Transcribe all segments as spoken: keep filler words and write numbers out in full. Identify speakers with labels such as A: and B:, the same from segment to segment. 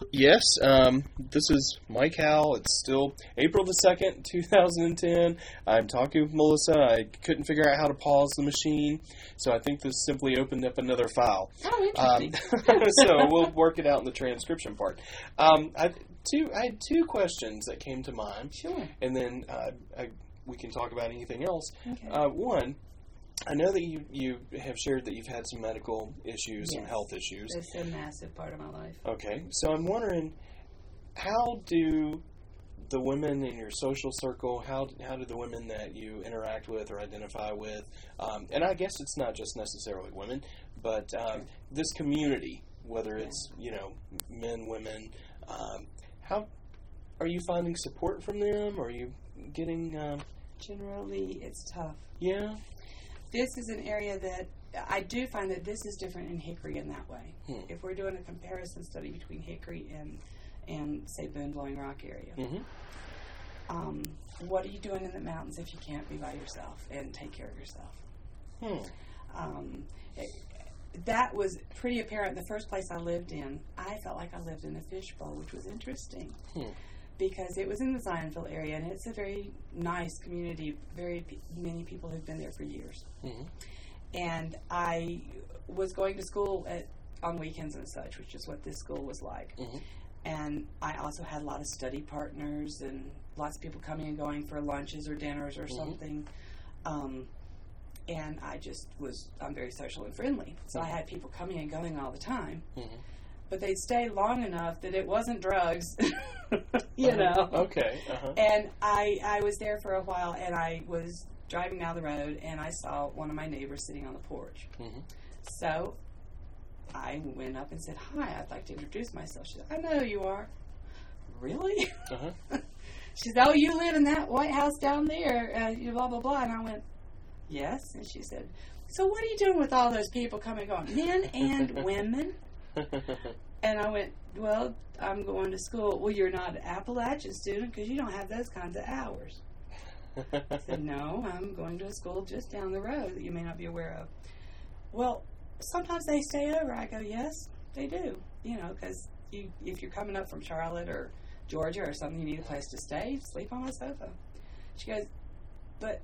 A: Yes, um, this is Mike Howell. It's still April the second, two thousand ten. I'm talking with Melissa. I couldn't figure out how to pause the machine, so I think this simply opened up another file.
B: Oh, interesting.
A: Um, so we'll work it out in the transcription part. Um, I, two, I had two questions that came to mind.
B: Sure.
A: And then uh, I, we can talk about anything else.
B: Okay.
A: Uh, one, I know that you, you have shared that you've had some medical issues,
B: Yes.
A: some health issues.
B: It's a massive part of my life.
A: Okay, so I'm wondering, how do the women in your social circle, how how do the women that you interact with or identify with, um, and I guess it's not just necessarily women, but um, this community, whether it's, you know, men, women, um, how are you finding support from them? Are you getting... Um,
B: Generally, it's tough.
A: yeah?
B: This is an area that I do find that this is different in Hickory in that way.
A: Hmm.
B: If we're doing a comparison study between Hickory and, and say, Boone Blowing Rock area,
A: Mm-hmm.
B: um, what are you doing in the mountains if you can't be by yourself and take care of yourself?
A: Hmm.
B: Um, it, that was pretty apparent. The first place I lived in, I felt like I lived in a fishbowl, which was interesting.
A: Hmm.
B: Because it was in the Zionville area, and it's a very nice community. Very pe- many people who've been there for years.
A: Mm-hmm.
B: And I was going to school at, on weekends and such, which is what this school was like.
A: Mm-hmm.
B: And I also had a lot of study partners and lots of people coming and going for lunches or dinners or
A: Mm-hmm.
B: something. Um, and I just was, I'm very social and friendly. So
A: Mm-hmm.
B: I had people coming and going all the time.
A: Mm-hmm.
B: But they'd stay long enough that it wasn't drugs, you
A: Uh-huh.
B: know.
A: Okay. Uh-huh.
B: And I, I was there for a while, and I was driving down the road, and I saw one of my neighbors sitting on the porch.
A: Mm-hmm.
B: So I went up and said, "Hi, I'd like to introduce myself." She said, "I know who you are." Really?
A: Uh-huh.
B: She said, "Oh, you live in that White House down there, uh, you blah, blah, blah." And I went, "Yes." And she said, "So what are you doing with all those people coming and going, men and women?" And I went, "Well, I'm going to school." "Well, you're not an Appalachian student because you don't have those kinds of hours." I said, "No, I'm going to a school just down the road that you may not be aware of." "Well, sometimes they stay over." I go, "Yes, they do. You know, because you, if you're coming up from Charlotte or Georgia or something, you need a place to stay. Sleep on my sofa." She goes, "But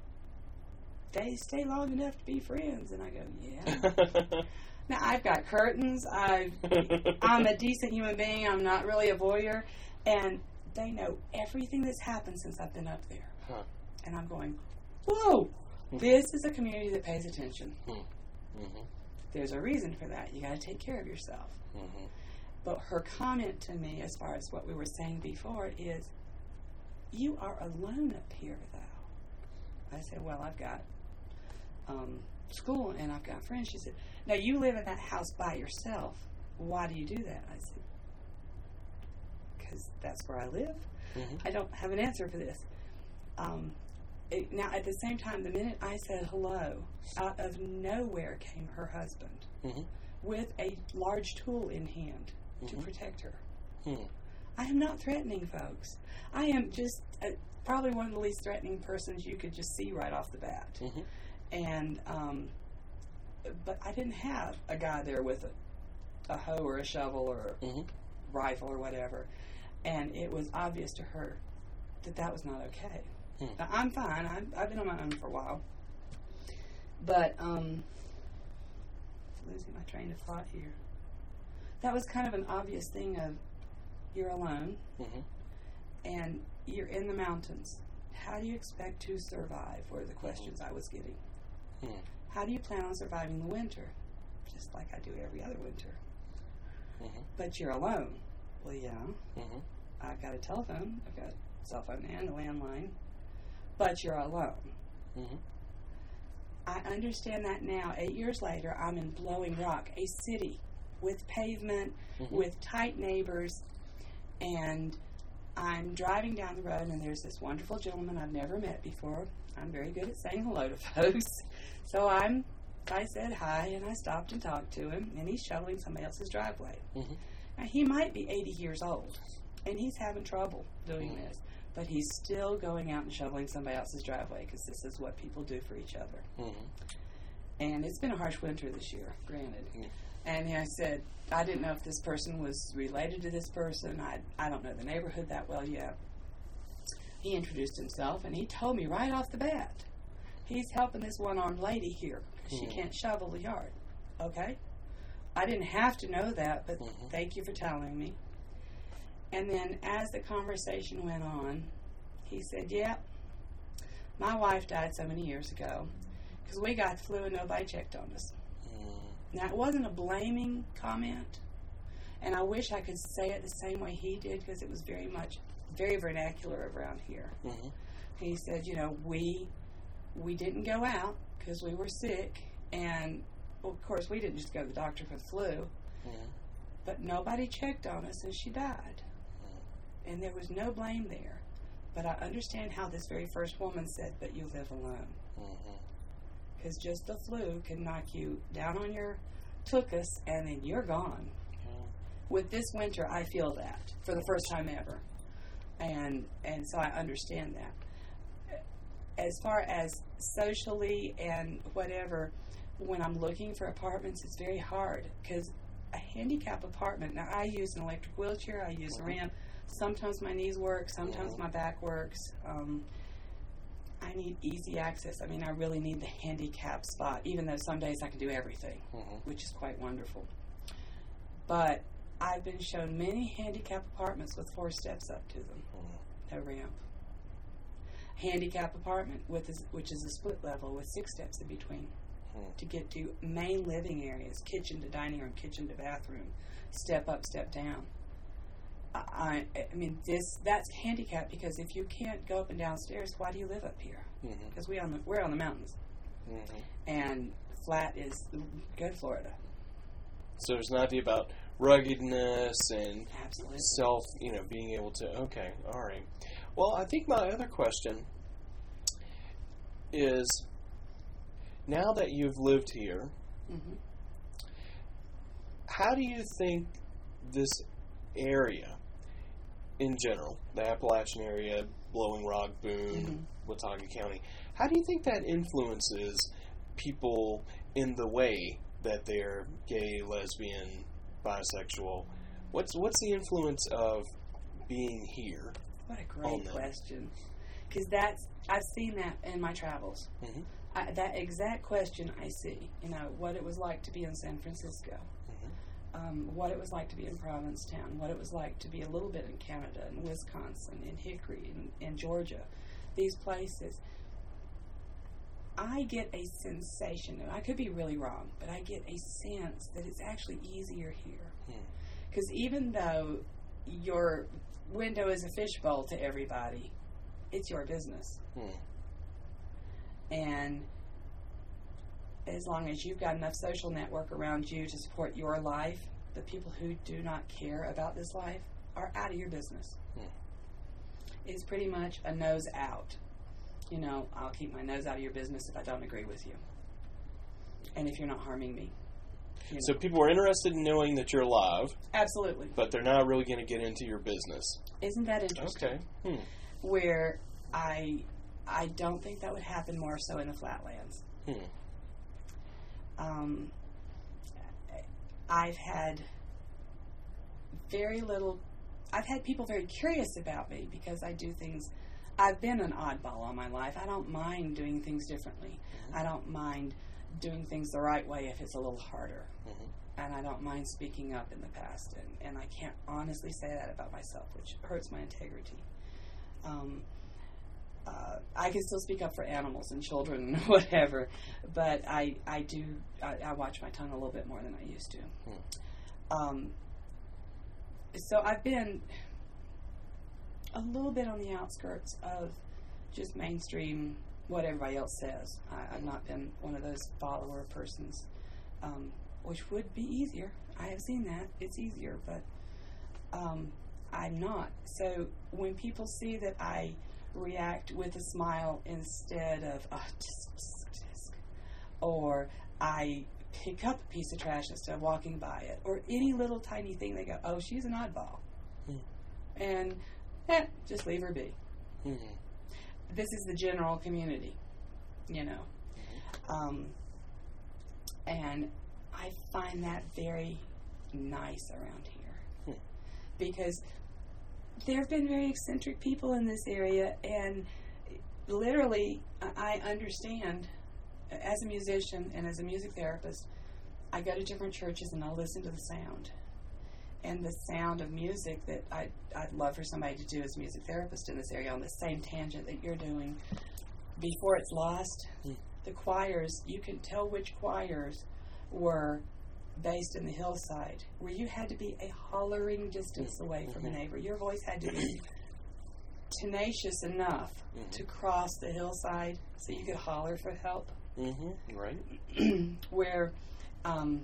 B: they stay long enough to be friends." And I go, "Yeah." Now, I've got curtains. I've, I'm a decent human being. I'm not really a voyeur. And they know everything that's happened since I've been up there.
A: Huh.
B: And I'm going, whoa, this is a community that pays attention.
A: Mm-hmm.
B: There's a reason for that. You got to take care of yourself.
A: Mm-hmm.
B: But her comment to me, as far as what we were saying before, is, "You are alone up here, though." I said, "Well, I've got um, school and I've got friends." She said, "Now, you live in that house by yourself. Why do you do that?" I said, "Because that's where I live."
A: Mm-hmm.
B: I don't have an answer for this. Um, it, now, at the same time, the minute I said hello, out of nowhere came her husband
A: Mm-hmm.
B: with a large tool in hand
A: Mm-hmm.
B: to protect her.
A: Mm-hmm.
B: I am not threatening, folks. I am just uh, probably one of the least threatening persons you could just see right off the bat.
A: Mm-hmm.
B: And, um, but I didn't have a guy there with a, a hoe or a shovel or a
A: Mm-hmm.
B: rifle or whatever. And it was obvious to her that that was not okay.
A: Hmm.
B: Now, I'm fine. I've, I've been on my own for a while. But, um, losing my train of thought here. That was kind of an obvious thing of, you're alone,
A: Mm-hmm.
B: and you're in the mountains. How do you expect to survive, were the questions I was getting.
A: Mm-hmm.
B: How do you plan on surviving the winter? Just like I do every other winter.
A: Mm-hmm.
B: But you're alone. Well, yeah.
A: Mm-hmm.
B: I've got a telephone. I've got a cell phone and a landline. But you're alone.
A: Mm-hmm.
B: I understand that now. Eight years later, I'm in Blowing Rock, a city with pavement,
A: Mm-hmm.
B: with tight neighbors, and I'm driving down the road, and there's this wonderful gentleman I've never met before. I'm very good at saying hello to folks. So I'm, I said hi, and I stopped and talked to him, and he's shoveling somebody else's driveway.
A: Mm-hmm.
B: Now, he might be eighty years old, and he's having trouble doing
A: Mm-hmm.
B: this, but he's still going out and shoveling somebody else's driveway because this is what people do for each other.
A: Mm-hmm.
B: And it's been a harsh winter this year, granted.
A: Mm-hmm.
B: And I said, I didn't know if this person was related to this person. I, I don't know the neighborhood that well yet. He introduced himself, and he told me right off the bat, he's helping this one-armed lady here because mm-hmm. she can't shovel the yard. Okay? I didn't have to know that, but mm-hmm. thank you for telling me. And then as the conversation went on, he said, yeah, my wife died so many years ago because we got the flu and nobody checked on us. Mm. Now, it wasn't a blaming comment, and I wish I could say it the same way he did because it was very much, very vernacular around here. Mm-hmm. He said, you know, we we didn't go out because we were sick, and, well, of course, we didn't just go to the doctor for the flu, mm-hmm. but nobody checked on us, and she died. Mm-hmm. And there was no blame there. But I understand how this very first woman said, but you live alone. Because mm-hmm. just the flu can knock you down on your tuchus, and then you're gone. Mm-hmm. With this winter, I feel that for the first time ever. And and so I understand that. As far as socially and whatever, when I'm looking for apartments, it's very hard. Because a handicap apartment, now I use an electric wheelchair, I use mm-hmm. a ramp. Sometimes my knees work, sometimes my back works. Um, I need easy access. I mean, I really need the handicap spot, even though some days I can do everything, mm-hmm. which is quite wonderful. But I've been shown many handicap apartments with four steps up to them, mm-hmm. no ramp. Handicap apartment, with a, which is a split level with six steps in between mm-hmm. to get to main living areas, kitchen to dining room, kitchen to bathroom, step up, step down. I, I mean, this that's handicapped because if you can't go up and downstairs, why do you live up here? Because mm-hmm. we on the, we're on the mountains, mm-hmm. and flat is go to Florida.
A: So there's an idea about ruggedness and
B: Absolutely.
A: self, you know, being able to. Okay, all right. Well, I think my other question is, now that you've lived here, mm-hmm. how do you think this area in general, the Appalachian area, Blowing Rock, Boone, mm-hmm. Watauga County, how do you think that influences people in the way that they're gay, lesbian, bisexual? What's what's the influence of being here?
B: What a great question. Because that's, I've seen that in my travels. Mm-hmm. I, that exact question I see, you know, what it was like to be in San Francisco. Um, what it was like to be in Provincetown, what it was like to be a little bit in Canada and Wisconsin and Hickory and, and Georgia, these places. I get a sensation, and I could be really wrong, but I get a sense that it's actually easier here. Because hmm. even though your window is a fishbowl to everybody, it's your business. Hmm. And as long as you've got enough social network around you to support your life, the people who do not care about this life are out of your business. Hmm. It's pretty much a nose out. You know, I'll keep my nose out of your business if I don't agree with you. And if you're not harming me. You know.
A: So people are interested in knowing that you're alive.
B: Absolutely.
A: But they're not really going to get into your business.
B: Isn't that interesting?
A: Okay. Hmm.
B: Where I I don't think that would happen more so in the flatlands. Hmm. Um, I've had very little, I've had people very curious about me because I do things, I've been an oddball all my life. I don't mind doing things differently. Mm-hmm. I don't mind doing things the right way if it's a little harder. Mm-hmm. And I don't mind speaking up in the past. And, and I can't honestly say that about myself, which hurts my integrity. Um, Uh, I can still speak up for animals and children and whatever, but I I do I, I watch my tongue a little bit more than I used to. Hmm. Um, so I've been a little bit on the outskirts of just mainstream what everybody else says. I, I've not been one of those follower persons, um, which would be easier. I have seen that. It's easier, but um, I'm not. So when people see that I react with a smile instead of oh, disc, disc, disc. Or I pick up a piece of trash instead of walking by it, or any little tiny thing, they go, oh, she's an oddball. Hmm. And eh, just leave her be. Mm-hmm. This is the general community, you know. Mm-hmm. Um, and I find that very nice around here.
A: Hmm.
B: Because there have been very eccentric people in this area, and literally, I understand, as a musician and as a music therapist, I go to different churches and I'll listen to the sound. And the sound of music that I, I'd love for somebody to do as a music therapist in this area on the same tangent that you're doing, before it's lost, hmm. the choirs, you can tell which choirs were based in the hillside, where you had to be a hollering distance mm-hmm. away from a neighbor. Your voice had to be tenacious enough mm-hmm. to cross the hillside so you could holler for help.
A: Mm-hmm. Right.
B: Where, um,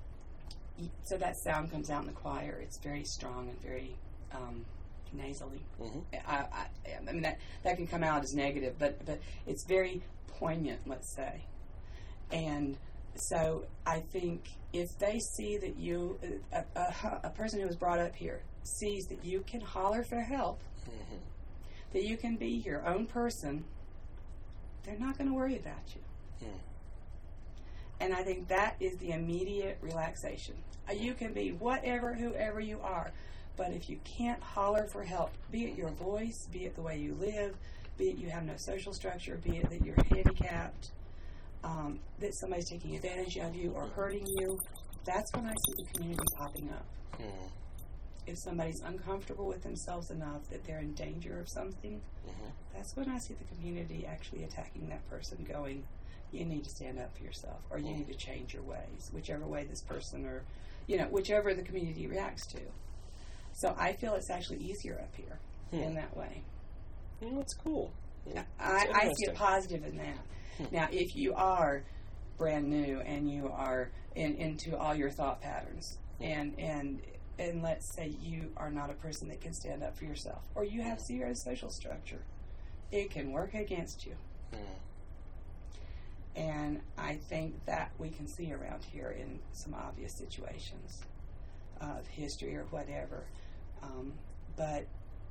B: so that sound comes out in the choir. It's very strong and very um, nasally. Mm-hmm. I, I, I mean, that, that can come out as negative, but, but it's very poignant, let's say. And so I think if they see that you, a, a, a person who was brought up here, sees that you can holler for help, mm-hmm. that you can be your own person, they're not going to worry about you. Mm. And I think that is the immediate relaxation. You can be whatever, whoever you are, but if you can't holler for help, be it your voice, be it the way you live, be it you have no social structure, be it that you're handicapped, um, that somebody's taking advantage of you or hurting you, that's when I see the community popping up. Mm. If somebody's uncomfortable with themselves enough that they're in danger of something, mm-hmm. that's when I see the community actually attacking that person, going, you need to stand up for yourself, or you need to change your ways, whichever way this person, or, you know, whichever the community reacts to. So I feel it's actually easier up here hmm. in that way.
A: Well, that's cool.
B: Yeah, I, I see a positive in that. Hmm. Now, if you are brand new and you are in, into all your thought patterns, hmm. and and and let's say you are not a person that can stand up for yourself, or you have zero social structure, it can work against you. Hmm. And I think that we can see around here in some obvious situations of history or whatever. Um, but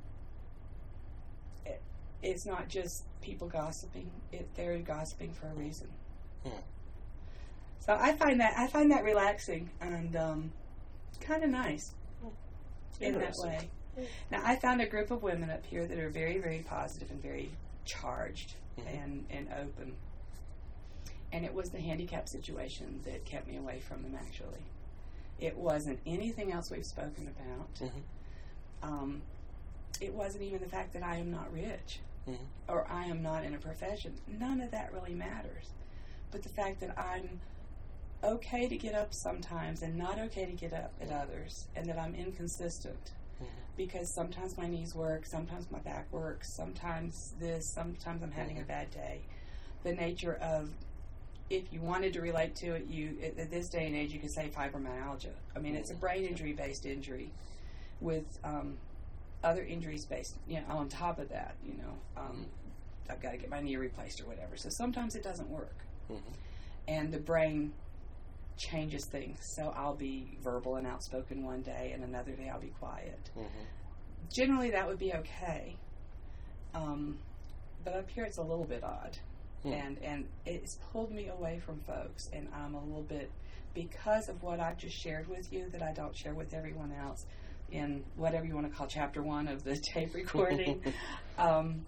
B: it, it's not just people gossiping. It, they're gossiping for a reason. Hmm. So I find that I find that relaxing and um, kind of nice in that way. Now, I found a group of women up here that are very, very positive and very charged mm-hmm. and, and open. And it was the handicap situation that kept me away from them, actually. It wasn't anything else we've spoken about. Mm-hmm. Um, it wasn't even the fact that I am not rich mm-hmm. or I am not in a profession. None of that really matters. But the fact that I'm okay to get up sometimes and not okay to get up at others, and that I'm inconsistent. Mm-hmm. Because sometimes my knees work, sometimes my back works, sometimes this, sometimes I'm having mm-hmm. a bad day. The nature of, if you wanted to relate to it, you at, at this day and age, you could say fibromyalgia. I mean, mm-hmm. it's a brain injury-based injury with um, other injuries based, you know, on top of that, you know. Um, mm-hmm. I've got to get my knee replaced or whatever. So sometimes it doesn't work. Mm-hmm. And the brain changes things. So I'll be verbal and outspoken one day, and another day I'll be quiet. Mm-hmm. Generally, that would be okay. Um, but up here, it's a little bit odd. Hmm. And and it's pulled me away from folks, and I'm a little bit, because of what I've just shared with you that I don't share with everyone else in whatever you want to call chapter one of the tape recording, um,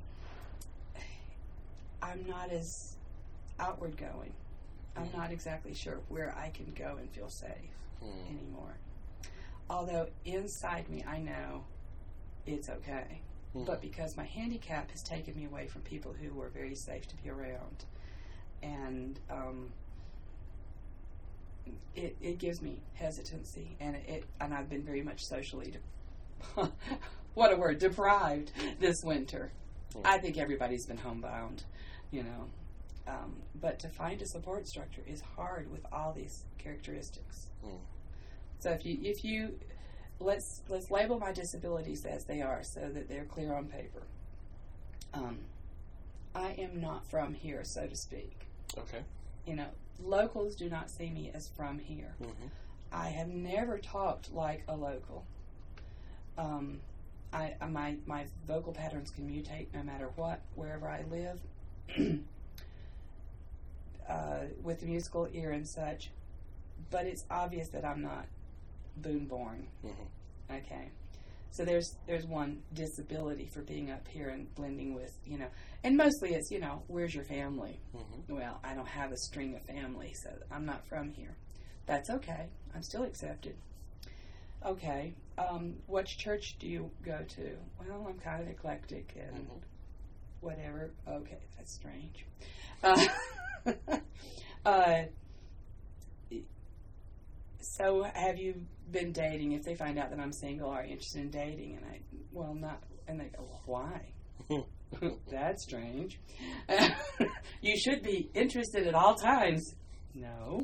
B: I'm not as outward going. I'm not exactly sure where I can go and feel safe hmm. anymore. Although inside me I know it's okay. Mm-hmm. But because my handicap has taken me away from people who were very safe to be around. And um, it, it gives me hesitancy. And it and I've been very much socially, de- what a word, deprived this winter. Mm-hmm. I think everybody's been homebound, you know. Um, but to find a support structure is hard with all these characteristics. Mm. So if you if you let's let's label my disabilities as they are, so that they're clear on paper. Um, I am not from here, so to speak.
A: Okay.
B: You know, locals do not see me as from here. Mm-hmm. I have never talked like a local. Um, I my my vocal patterns can mutate no matter what, wherever I live. Uh, with the musical ear and such, but it's obvious that I'm not Boone born.
A: Mm-hmm.
B: Okay. So there's there's one disability for being up here and blending with, you know, and mostly it's, you know, where's your family?
A: Mm-hmm.
B: Well, I don't have a string of family, so I'm not from here. That's okay. I'm still accepted. Okay. Um, which church do you go to? Well, I'm kind of eclectic and
A: Mm-hmm.
B: whatever. Okay, that's strange. Uh, uh, so have you been dating? If they find out that I'm single, are you interested in dating? And I, well, not. And they go, well, why? That's strange. You should be interested at all times. No.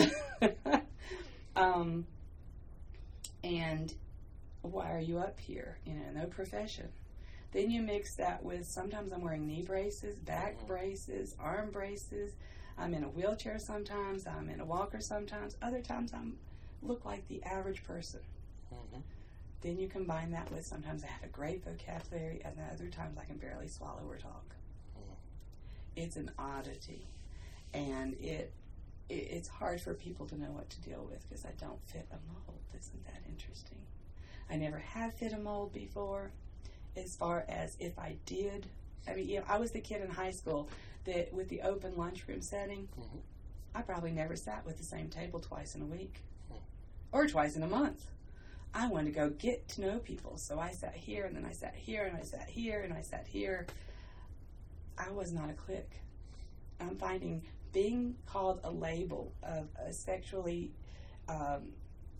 B: um, and why are you up here? You know, no profession. Then you mix that with, sometimes I'm wearing knee braces, back
A: Mm-hmm.
B: braces, arm braces. I'm in a wheelchair sometimes. I'm in a walker sometimes. Other times I'm look like the average person.
A: Mm-hmm.
B: Then you combine that with, sometimes I have a great vocabulary, and other times I can barely swallow or talk.
A: Mm-hmm.
B: It's an oddity, and it, it it's hard for people to know what to deal with because I don't fit a mold. Isn't that interesting? I never have fit a mold before. As far as if I did, I mean, you know, I was the kid in high school that with the open lunchroom setting,
A: Mm-hmm.
B: I probably never sat with the same table twice in a week
A: Hmm.
B: or twice in a month. I wanted to go get to know people, so I sat here, and then I sat here, and I sat here, and I sat here. I was not a clique. I'm finding being called a label of a sexually, um,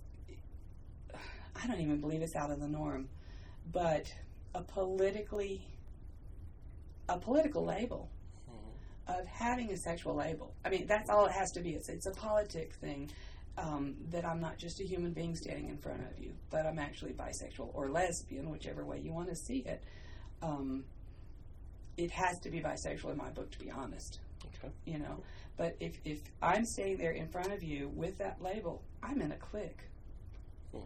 B: I don't even believe it's out of the norm, but a politically, a political label
A: Mm-hmm.
B: of having a sexual label. I mean, that's all it has to be. It's, it's a politic thing, um, that I'm not just a human being standing in front of you, but I'm actually bisexual or lesbian, whichever way you want to see it. Um, it has to be bisexual in my book, to be honest.
A: Okay.
B: You know, but if, if I'm standing there in front of you with that label, I'm in a clique.
A: Hmm.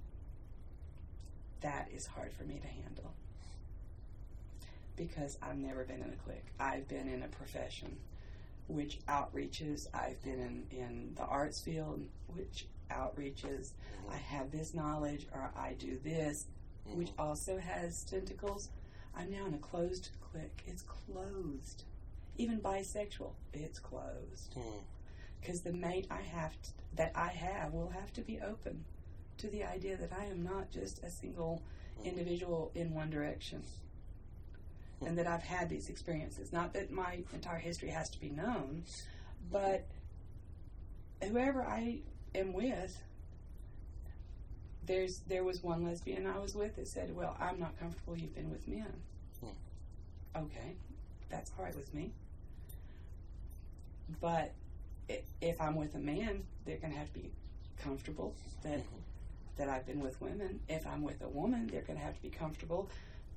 B: That is hard for me to handle because I've never been in a clique. I've been in a profession, which outreaches. I've been in, in the arts field, which outreaches.
A: Mm-hmm.
B: I have this knowledge, or I do this,
A: Mm-hmm.
B: which also has tentacles. I'm now in a closed clique. It's closed. Even bisexual, it's closed. Because the mate I have t- that I have will have to be open to the idea that I am not just a single
A: Mm-hmm.
B: individual in one direction, and that I've had these experiences. Not that my entire history has to be known, but whoever I am with, there's there was one lesbian I was with that said, well, I'm not comfortable you've been with men.
A: Hmm.
B: Okay, that's all right with me. But i- if I'm with a man, they're going to have to be comfortable that
A: Mm-hmm.
B: that I've been with women. If I'm with a woman, they're going to have to be comfortable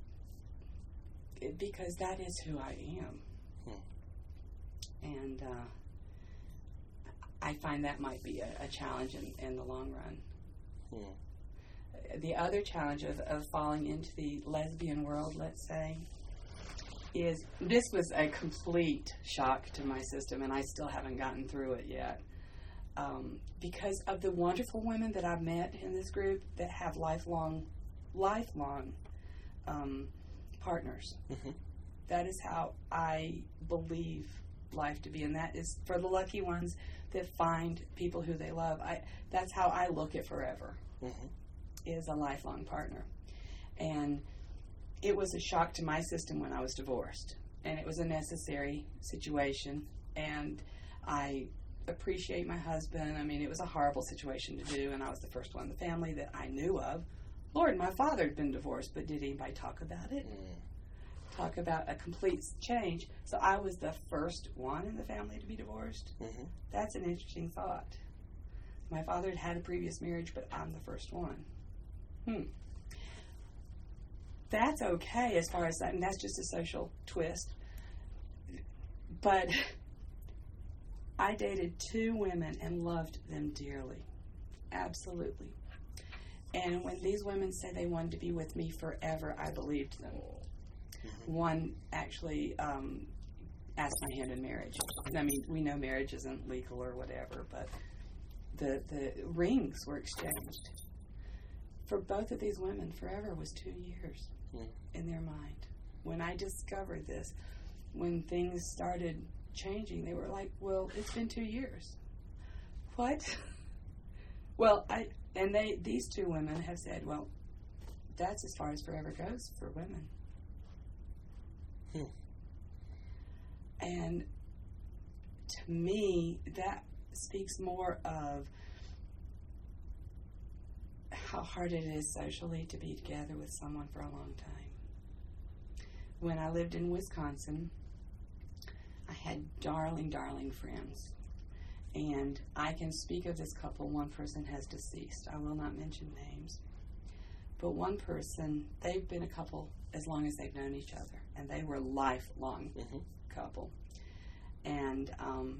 B: it- because that is who I am.
A: Hmm.
B: And uh, I find that might be a, a challenge in, in the long run.
A: Hmm.
B: The other challenge of, of falling into the lesbian world, let's say, is this was a complete shock to my system, and I still haven't gotten through it yet. Um, because of the wonderful women that I've met in this group that have lifelong, lifelong um, partners.
A: Mm-hmm.
B: That is how I believe life to be, and that is for the lucky ones that find people who they love. I that's how I look at forever,
A: Mm-hmm.
B: is a lifelong partner. And it was a shock to my system when I was divorced, and it was a necessary situation, and I appreciate my husband. I mean, it was a horrible situation to do, and I was the first one in the family that I knew of. Lord, my father had been divorced, but did anybody talk about it?
A: Mm.
B: Talk about a complete change. So I was the first one in the family to be divorced.
A: Mm-hmm.
B: That's an interesting thought. My father had had a previous marriage, but I'm the first one. Hmm. That's okay as far as that, and that's just a social twist. But I dated two women and loved them dearly. Absolutely. And when these women said they wanted to be with me forever, I believed them.
A: Mm-hmm.
B: One actually um, asked my hand in marriage. I mean, we know marriage isn't legal or whatever, but the, the rings were exchanged. For both of these women, forever was two years mm. in their mind. When I discovered this, when things started changing, they were like, well, it's been two years. What? Well, I and they these two women have said, well, that's as far as forever goes for women. Hmm. And to me, that speaks more of how hard it is socially to be together with someone for a long time. When I lived in Wisconsin, I had darling, darling friends. And I can speak of this couple. One person has deceased. I will not mention names. But one person, they've been a couple as long as they've known each other. And they were a lifelong mm-hmm. couple. And um,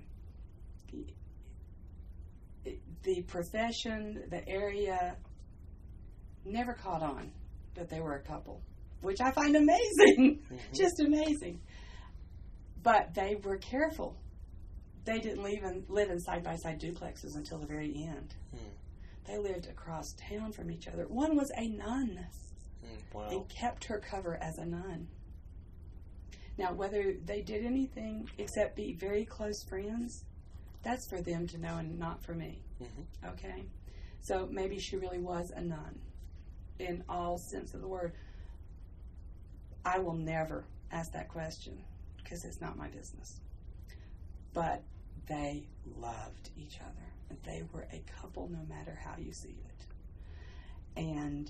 B: the, the profession, the area, never caught on that they were a couple, which I find amazing. Mm-hmm. Just amazing. But they were careful. They didn't live in, live in side-by-side duplexes until the very end. Hmm. They lived across town from each other. One was a nun hmm. wow. and kept her cover as a nun. Now, whether they did anything except be very close friends, that's for them to know and not for me. Mm-hmm. Okay? So maybe she really was a nun in all sense of the word. I will never ask that question because it's not my business. But they loved each other. And they were a couple no matter how you see it. And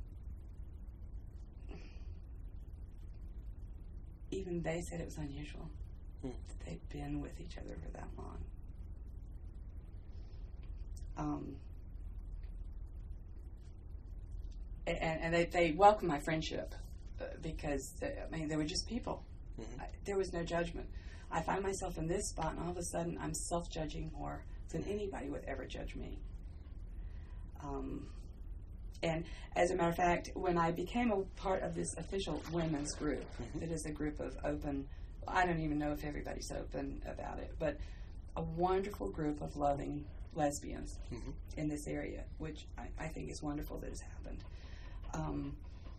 B: even they said it was unusual hmm. that they'd been with each other for that long. Um, and and they, they welcomed my friendship uh, because, they, I mean, they were just people. Mm-hmm. I, there was no judgment. I find myself in this spot, and all of a sudden, I'm self-judging more than anybody would ever judge me. Um, and as a matter of fact, when I became a part of this official women's group, mm-hmm. that is a group of open, I don't even know if everybody's open about it, but a wonderful group of loving lesbians mm-hmm. in this area, which I, I think is wonderful that has happened. Um,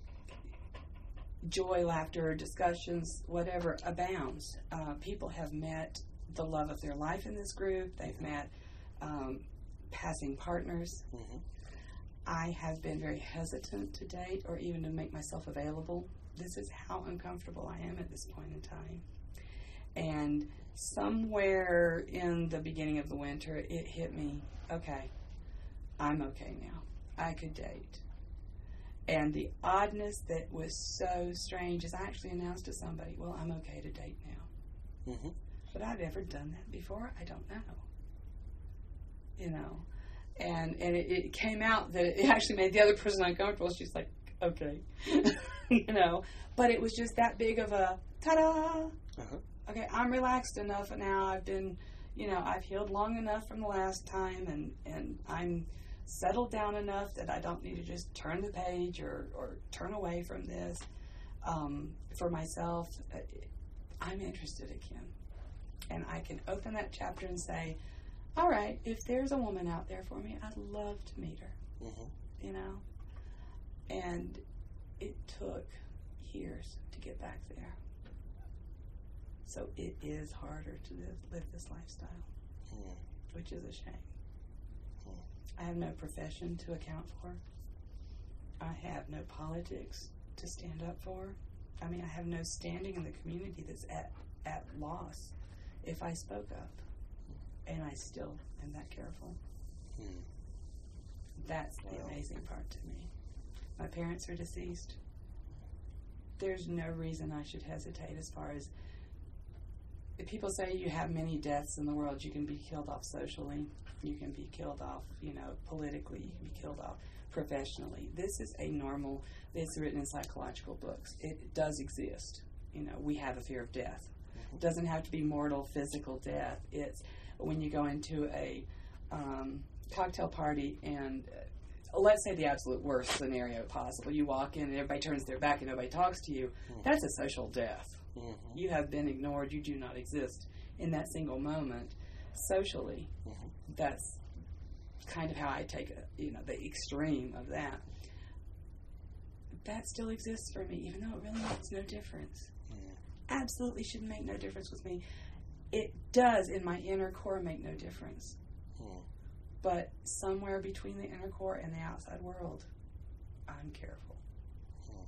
B: joy, laughter, discussions, whatever abounds. Uh, people have met the love of their life in this group. They've mm-hmm. met um, passing partners. Mm-hmm. I have been very hesitant to date or even to make myself available. This is how uncomfortable I am at this point in time. And somewhere in the beginning of the winter, it hit me, okay, I'm okay now. I could date. And the oddness that was so strange is I actually announced to somebody, well, I'm okay to date now. Mm-hmm. But I've ever done that before? I don't know. You know? And and it, it came out that it actually made the other person uncomfortable. She's like, okay. You know? But it was just that big of a ta-da! Uh-huh. Okay, I'm relaxed enough now. I've been, you know, I've healed long enough from the last time, and, and I'm settled down enough that I don't need to just turn the page or, or turn away from this. Um, for myself, I'm interested again. And I can open that chapter and say, all right, if there's a woman out there for me, I'd love to meet her. Mm-hmm. You know? And it took years to get back there. So it is harder to live, live this lifestyle, mm. which is a shame. Mm. I have no profession to account for. I have no politics to stand up for. I mean, I have no standing in the community that's at, at loss if I spoke up. And I still am that careful. Mm. That's the wow. amazing part to me. My parents are deceased. There's no reason I should hesitate as far as if people say you have many deaths in the world. You can be killed off socially. You can be killed off, you know, politically. You can be killed off professionally. This is a normal, it's written in psychological books. It does exist. You know, we have a fear of death. It doesn't have to be mortal, physical death. It's when you go into a um, cocktail party and uh, let's say the absolute worst scenario possible. You walk in and everybody turns their back and nobody talks to you. Mm-hmm. That's a social death. Mm-hmm. You have been ignored. You do not exist in that single moment. Socially, mm-hmm. that's kind of how I take a, you know, the extreme of that. That still exists for me, even though it really makes no difference. Mm. Absolutely shouldn't make no difference with me. It does in my inner core make no difference. Mm. But somewhere between the inner core and the outside world, I'm careful. Mm.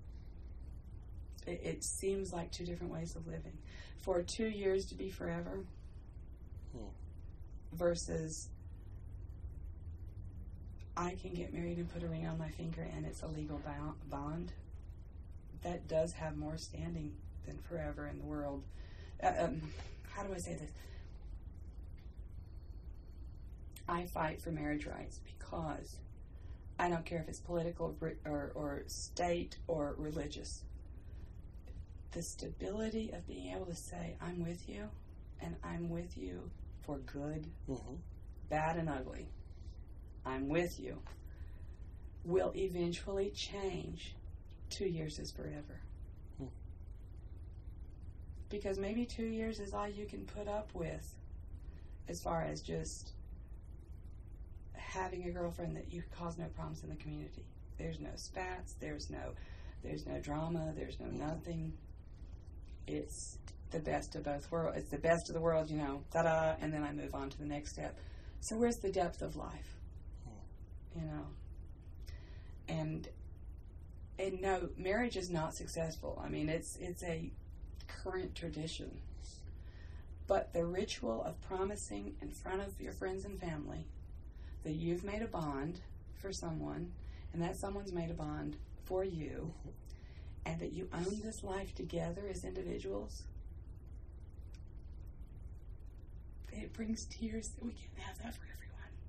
B: It, it seems like two different ways of living. For two years to be forever mm. versus I can get married and put a ring on my finger and it's a legal bond. That does have more standing than forever in the world. Uh, um, how do I say this? I fight for marriage rights because I don't care if it's political or, or state or religious. The stability of being able to say, I'm with you, and I'm with you for good, mm-hmm. bad and ugly. I'm with you, will eventually change. Two years is forever. Hmm. Because maybe two years is all you can put up with as far as just having a girlfriend that you cause no problems in the community. There's no spats, there's no there's no drama, there's no nothing. It's the best of both worlds. It's the best of the world, you know, ta-da, and then I move on to the next step. So where's the depth of life? You know, and and no, marriage is not successful. I mean, it's it's a current tradition, but the ritual of promising in front of your friends and family that you've made a bond for someone, and that someone's made a bond for you, and that you own this life together as individuals, it brings tears that we can't have that for everyone.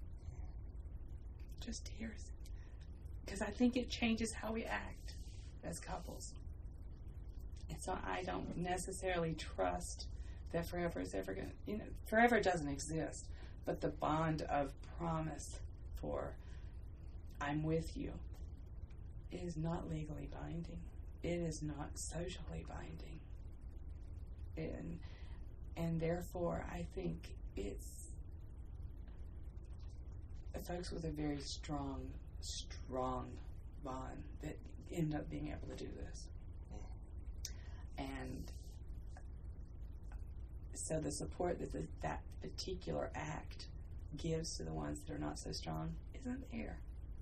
B: Just tears. Because I think it changes how we act as couples. And so I don't necessarily trust that forever is ever going to, you know, forever doesn't exist. But the bond of promise for I'm with you is not legally binding. It is not socially binding. And, and therefore, I think it's folks with a very strong, strong bond that end up being able to do this. And so the support that the, that particular act gives to the ones that are not so strong isn't there.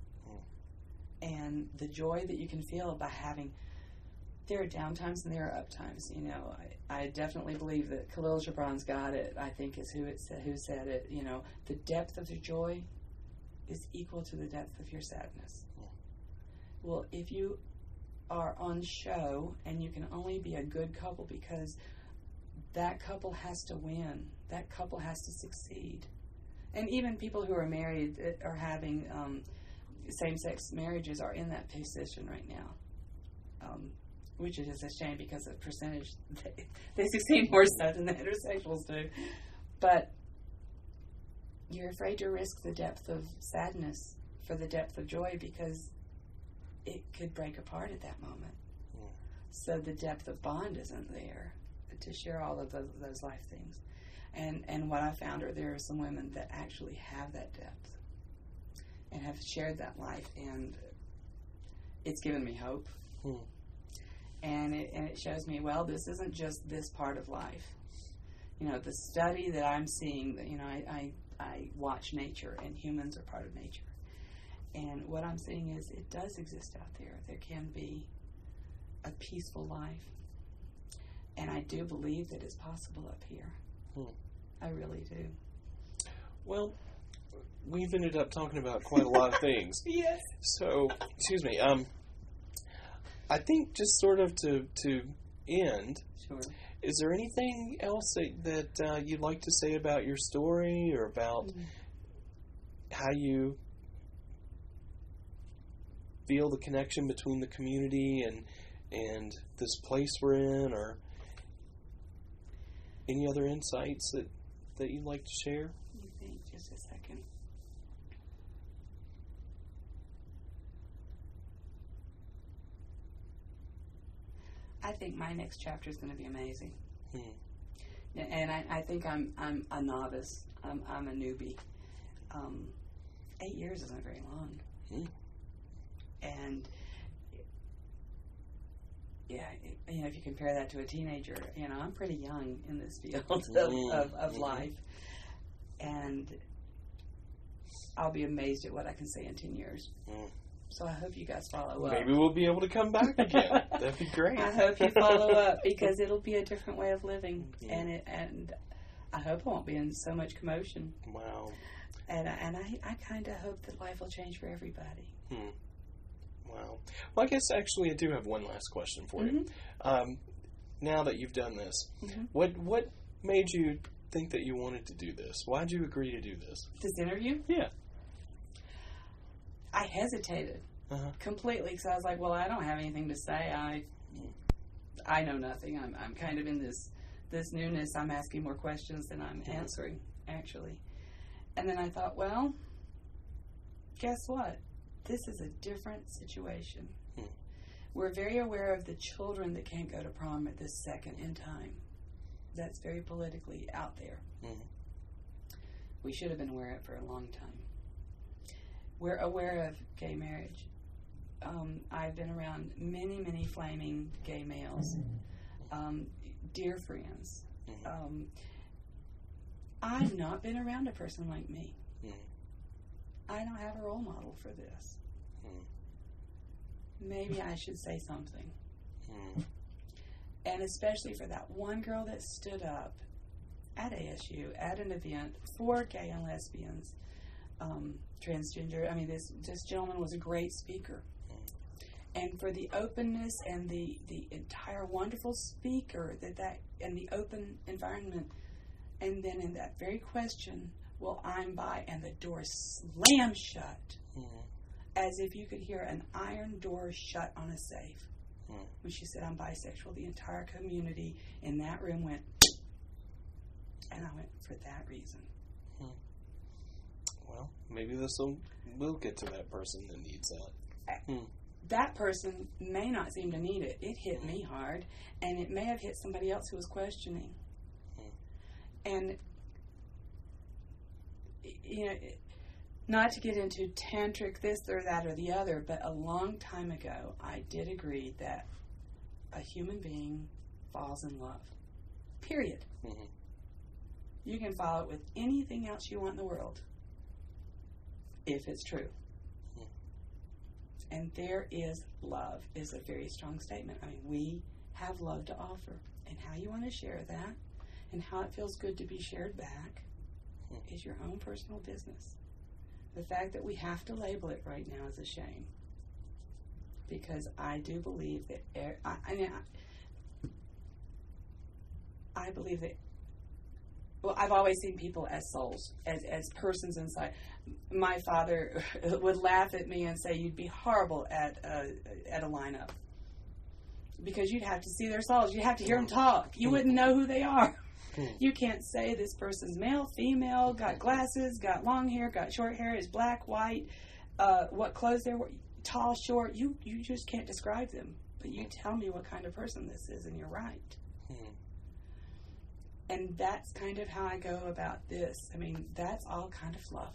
B: And the joy that you can feel by having, there are down times and there are up times. You know, I, I definitely believe that Khalil Gibran's got it, I think is who it said, who said it. You know, the depth of your joy is equal to the depth of your sadness. Yeah. Well, if you are on show and you can only be a good couple because that couple has to win, that couple has to succeed. And even people who are married that are having um, same-sex marriages are in that position right now, um, which is a shame because the percentage, they, they succeed more so than the heterosexuals do. But you're afraid to risk the depth of sadness for the depth of joy because it could break apart at that moment. Yeah. So the depth of bond isn't there to share all of those, those life things. And and what I found are there are some women that actually have that depth and have shared that life, and it's given me hope. Hmm. And it and it shows me, well, this isn't just this part of life. You know, the study that I'm seeing, that you know, I, I I watch nature, and humans are part of nature. And what I'm seeing is it does exist out there. There can be a peaceful life. And I do believe that it's possible up here. Hmm. I really do.
A: Well, we've ended up talking about quite a lot of things.
B: Yes.
A: So, excuse me. Um, I think just sort of to, to end,
B: sure.
A: Is there anything else that, that uh, you'd like to say about your story or about mm-hmm. how you feel the connection between the community and and this place we're in, or any other insights that, that you'd like to share?
B: Let me think just a second. I think my next chapter is going to be amazing. Hmm. And I, I think I'm I'm a novice. I'm, I'm a newbie. Um, eight years isn't very long.
A: Mm.
B: And, yeah, you know, if you compare that to a teenager, you know, I'm pretty young in this field of,
A: Mm.
B: of, of
A: Mm-hmm.
B: life. And I'll be amazed at what I can say in ten years.
A: Mm.
B: So I hope you guys follow up.
A: Maybe we'll be able to come back again. That'd be great.
B: I hope you follow up, because it'll be a different way of living,
A: Mhm.
B: and it, and I hope I won't be in so much commotion.
A: Wow.
B: And I, and I, I kind of hope that life will change for everybody.
A: Hmm. Wow. Well, I guess actually I do have one last question for you.
B: Mm-hmm.
A: Um, now that you've done this,
B: Mm-hmm.
A: what what made you think that you wanted to do this? Why did you agree to do this?
B: This interview,
A: Yeah.
B: I hesitated
A: Uh-huh.
B: completely, because I was like, well, I don't have anything to say. I I know nothing. I'm I'm kind of in this this newness. I'm asking more questions than I'm
A: Mhm.
B: answering, actually. And then I thought, well, guess what? This is a different situation.
A: Hmm.
B: We're very aware of the children that can't go to prom at this second in time. That's very politically out there.
A: Mhm.
B: We should have been aware of it for a long time. We're aware of gay marriage. Um, I've been around many, many flaming gay males, um, dear friends.
A: Mhm.
B: Um, I've not been around a person like me.
A: Mhm.
B: I don't have a role model for this.
A: Mhm.
B: Maybe I should say something.
A: Mhm.
B: And especially for that one girl that stood up at A S U at an event for gay and lesbians, um, transgender. I mean, this this gentleman was a great speaker. And for the openness and the, the entire wonderful speaker that that and the open environment, and then in that very question, well, I'm bi, and the door slammed shut,
A: Mhm.
B: as if you could hear an iron door shut on a safe.
A: Mhm.
B: When she said, I'm bisexual, the entire community in that room went, and I went, for that reason.
A: Well, maybe this will will get to that person that needs that. Hmm.
B: That person may not seem to need it. It hit me hard, and it may have hit somebody else who was questioning.
A: Hmm.
B: And, you know, not to get into tantric this or that or the other, but a long time ago, I did agree that a human being falls in love. Period.
A: Mhm.
B: You can follow it with anything else you want in the world, if it's true.
A: Hmm.
B: And there is love is a very strong statement. I mean, we have love to offer, and how you want to share that and how it feels good to be shared back
A: Hmm.
B: is your own personal business. The fact that we have to label it right now is a shame, because I do believe that er, I, I, mean, I, I believe that. Well, I've always seen people as souls, as as persons inside. My father would laugh at me and say, "You'd be horrible at a, at a lineup, because you'd have to see their souls. You'd have to hear them talk. You wouldn't know who they are. You can't say this person's male, female, got glasses, got long hair, got short hair, is black, white, uh, what clothes they're wearing, tall, short. You you just can't describe them. But you tell me what kind of person this is, and you're right."
A: Mhm.
B: And that's kind of how I go about this. I mean, that's all kind of fluff.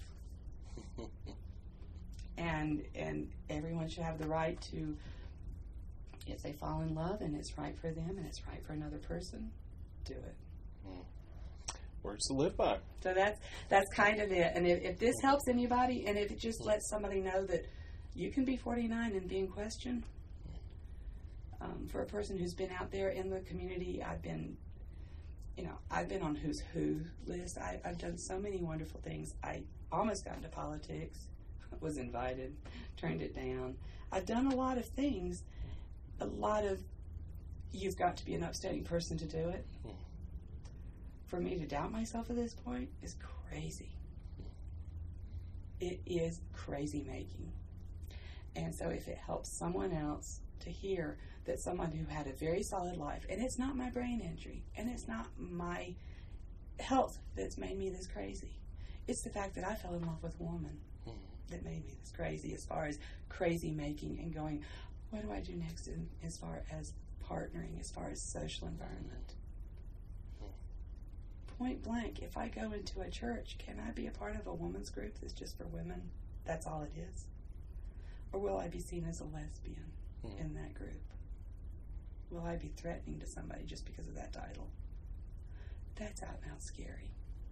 B: And and everyone should have the right to, if they fall in love and it's right for them and it's right for another person, do it.
A: Words to live by.
B: So that's that's kind of it. And if, if this helps anybody, and if it just lets somebody know that you can be forty-nine and be in question, um, for a person who's been out there in the community, I've been, you know, I've been on Who's Who list. I, I've done so many wonderful things. I almost got into politics, was invited, turned it down. I've done a lot of things. A lot of, you've got to be an upstanding person to do it. For me to doubt myself at this point is crazy. It is crazy making. And so if it helps someone else to hear that someone who had a very solid life, and it's not my brain injury, and it's not my health that's made me this crazy. It's the fact that I fell in love with a woman that made me this crazy, as far as crazy making and going, what do I do next in, as far as partnering, as far as social environment? Point blank, if I go into a church, can I be a part of a woman's group that's just for women? that's all it is? Or will I be seen as a lesbian mm. in that group? Will I be threatening to somebody just because of that title? That's out and out scary.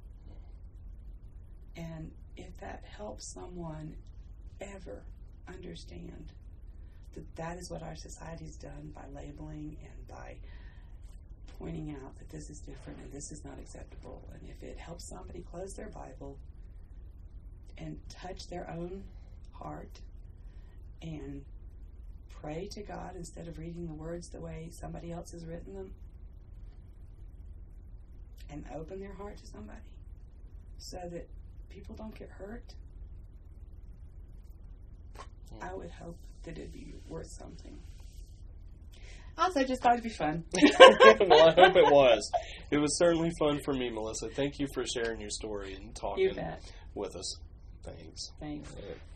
B: And if that helps someone ever understand that that is what our society's done by labeling and by pointing out that this is different and this is not acceptable, and if it helps somebody close their Bible and touch their own heart and pray to God instead of reading the words the way somebody else has written them, and open their heart to somebody so that people don't get hurt, I would hope that it'd be worth something. Also, just thought it'd be fun.
A: Well, I hope it was. It was certainly fun for me, Melissa. Thank you for sharing your story and talking with us. Thanks.
B: Thanks.